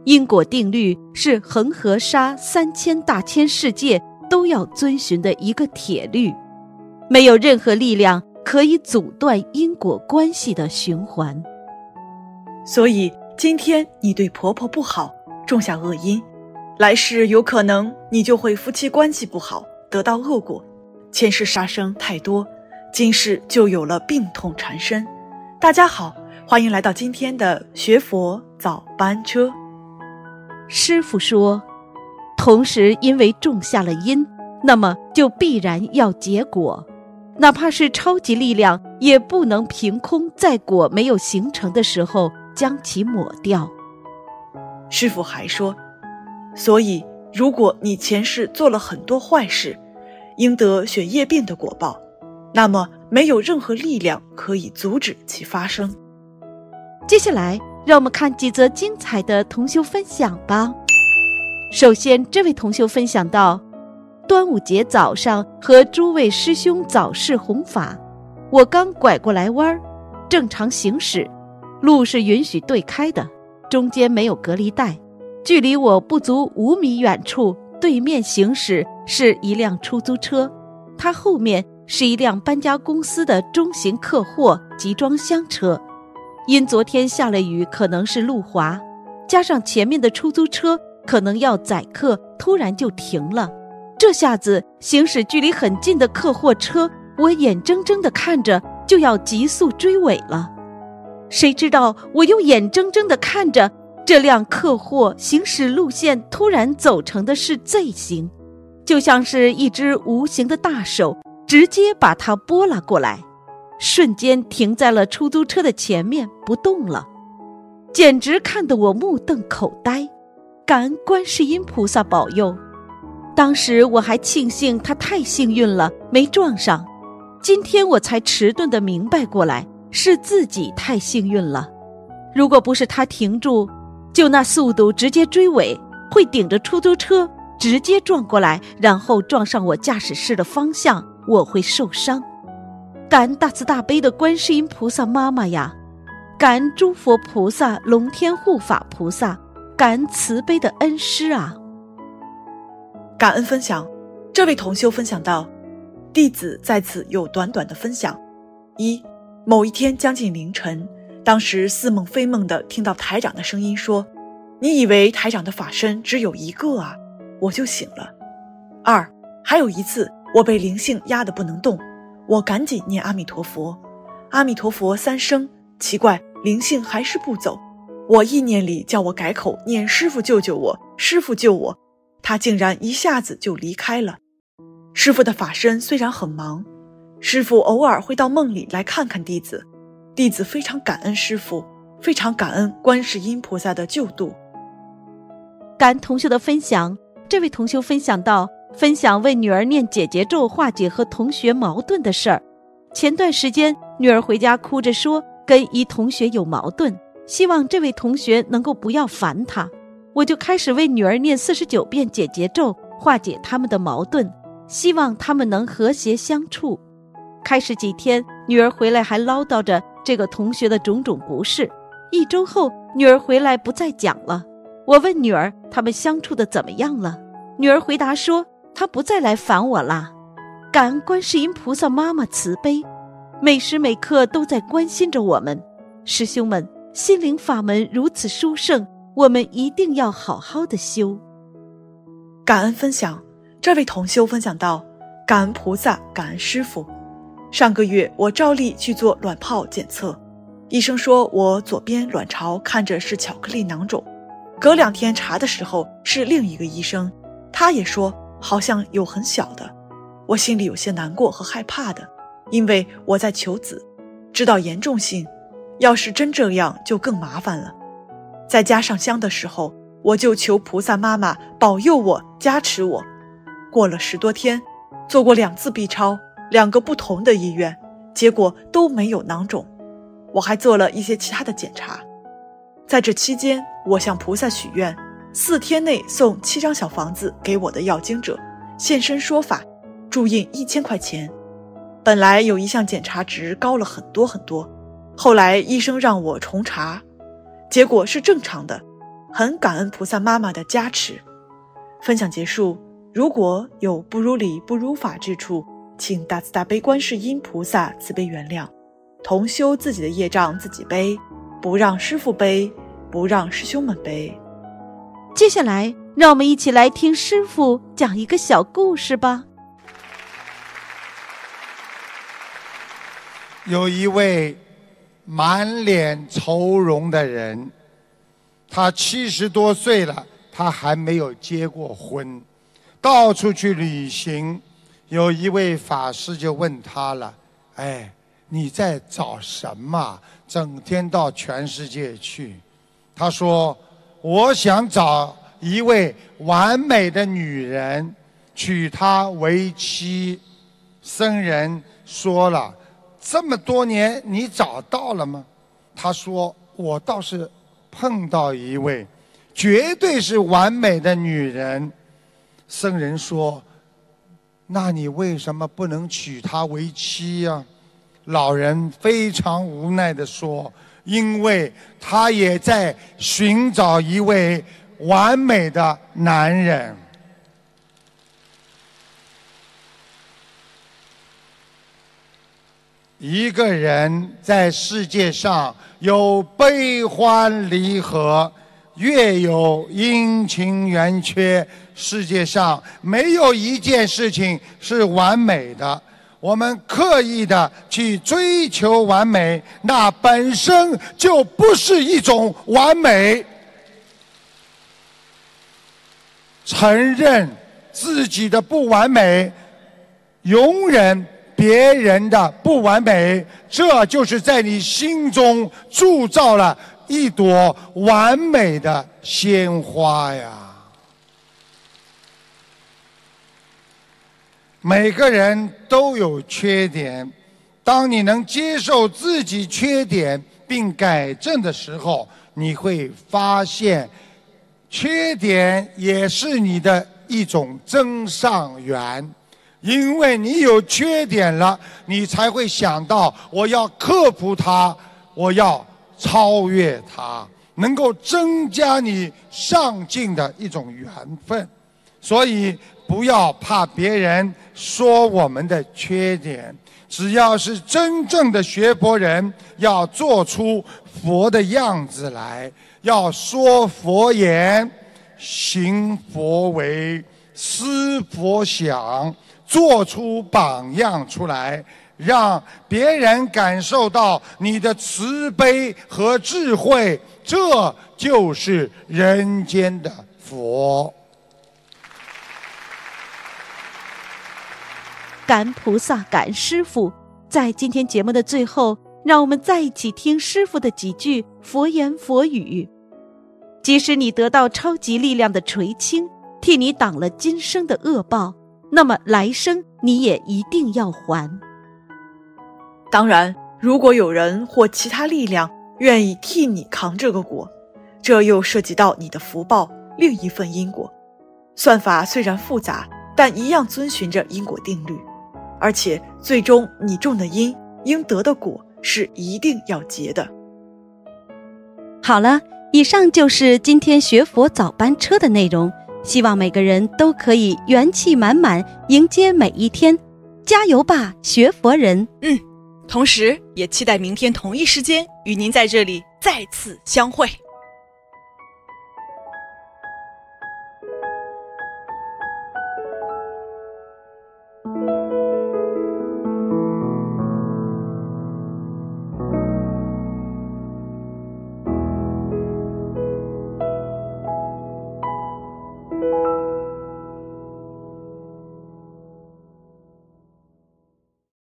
因果定律是恒河沙3000大千世界都要遵循的一个铁律，没有任何力量可以阻断因果关系的循环。 所以今天你对婆婆不好，种下恶因，来世有可能你就会夫妻关系不好，得到恶果。前世杀生太多，今世就有了病痛缠身。大家好，欢迎来到今天的学佛早班车。 师父说，同时因为种下了因，那么就必然要结果，哪怕是超级力量也不能凭空在果没有形成的时候将其抹掉。 师父还说，所以如果你前世做了很多坏事，应得血液病的果报，那么没有任何力量可以阻止其发生。 接下来让我们看几则精彩的同修分享吧。首先，这位同修分享到，端午节早上和诸位师兄早市弘法，我刚拐过来弯，正常行驶，路是允许对开的，中间没有隔离带，距离我不足5米远处，对面行驶是一辆出租车，它后面是一辆搬家公司的中型客货集装箱车。因昨天下了雨，可能是路滑，加上前面的出租车可能要载客，突然就停了。这下子行驶距离很近的客货车，我眼睁睁地看着就要急速追尾了。谁知道我又眼睁睁地看着这辆客货行驶路线突然走成的是 Z 型，就像是一只无形的大手直接把它拨拉过来，瞬间停在了出租车的前面不动了，简直看得我目瞪口呆。感恩观世音菩萨保佑，当时我还庆幸他太幸运了没撞上，今天我才迟钝地明白过来，是自己太幸运了。如果不是他停住，就那速度直接追尾，会顶着出租车直接撞过来，然后撞上我驾驶室的方向，我会受伤。感恩大慈大悲的观世音菩萨妈妈呀，感恩诸佛菩萨、龙天护法菩萨，感恩慈悲的恩师啊。 感恩分享，这位同修分享到，弟子在此有短短的分享。一，某一天将近凌晨，当时似梦非梦地听到台长的声音说，你以为台长的法身只有一个啊？我就醒了。二，还有一次我被灵性压得不能动，我赶紧念阿弥陀佛，阿弥陀佛3声，奇怪，灵性还是不走。我意念里叫我改口念师父救救我，师父救我，他竟然一下子就离开了。师父的法身虽然很忙，师父偶尔会到梦里来看看弟子，弟子非常感恩师父，非常感恩观世音菩萨的救度。 感恩同修的分享，这位同修分享到，分享为女儿念解结咒化解和同学矛盾的事儿。前段时间女儿回家哭着说跟一同学有矛盾，希望这位同学能够不要烦她，我就开始为女儿念49遍解结咒化解他们的矛盾，希望他们能和谐相处。开始几天，女儿回来还唠叨着这个同学的种种不是，1周后女儿回来不再讲了。我问女儿他们相处的怎么样了，女儿回答说她不再来烦我啦。感恩观世音菩萨妈妈慈悲，每时每刻都在关心着我们。师兄们，心灵法门如此殊胜，我们一定要好好的修。 感恩分享，这位同修分享到，感恩菩萨，感恩师父。上个月我照例去做卵泡检测，医生说我左边卵巢看着是巧克力囊肿，隔2天查的时候是另一个医生，他也说好像有很小的。我心里有些难过和害怕的，因为我在求子，知道严重性，要是真这样就更麻烦了。在家上香的时候，我就求菩萨妈妈保佑我，加持我。过了10多天，做过2次 B 超，2个不同的医院，结果都没有囊肿。我还做了一些其他的检查。在这期间，我向菩萨许愿，4天内送7张小房子给我的要经者，现身说法，注印1000块钱。本来有一项检查值高了很多很多，后来医生让我重查，结果是正常的。 很感恩菩萨妈妈的加持。分享结束，如果有不如理不如法之处，请大慈大悲观世音菩萨慈悲原谅。同修自己的业障自己背，不让师父背，不让师兄们背。 接下来让我们一起来听师父讲一个小故事吧。 有一位满脸愁容的人，他70多岁了，他还没有结过婚，到处去旅行。有一位法师就问他了：哎，你在找什么？整天到全世界去。他说：我想找一位完美的女人，娶她为妻。僧人说了：这么多年你找到了吗？他说：我倒是碰到一位绝对是完美的女人。僧人说：那你为什么不能娶她为妻呀？老人非常无奈地说：因为他也在寻找一位完美的男人。一个人在世界上有悲欢离合，月有阴晴圆缺，世界上没有一件事情是完美的。我们刻意的去追求完美，那本身就不是一种完美。承认自己的不完美，容忍别人的不完美，这就是在你心中铸造了一朵完美的鲜花呀。每个人都有缺点，当你能接受自己缺点并改正的时候，你会发现缺点也是你的一种增上缘。因为你有缺点了，你才会想到我要克服它，我要超越它，能够增加你上进的一种缘分。所以不要怕别人说我们的缺点，只要是真正的学佛人，要做出佛的样子来，要说佛言，行佛为，思佛想，做出榜样出来，让别人感受到你的慈悲和智慧，这就是人间的佛。 感恩菩萨，感恩师父。在今天节目的最后，让我们再一起听师父的几句佛言佛语。即使你得到超级力量的垂青，替你挡了今生的恶报，那么来生你也一定要还。 当然，如果有人或其他力量愿意替你扛这个果，这又涉及到你的福报，另一份因果。算法虽然复杂，但一样遵循着因果定律，而且最终你种的因，应得的果是一定要结的。 好了，以上就是今天学佛早班车的内容，希望每个人都可以元气满满迎接每一天，加油吧，学佛人！ 同时也期待明天同一时间与您在这里再次相会。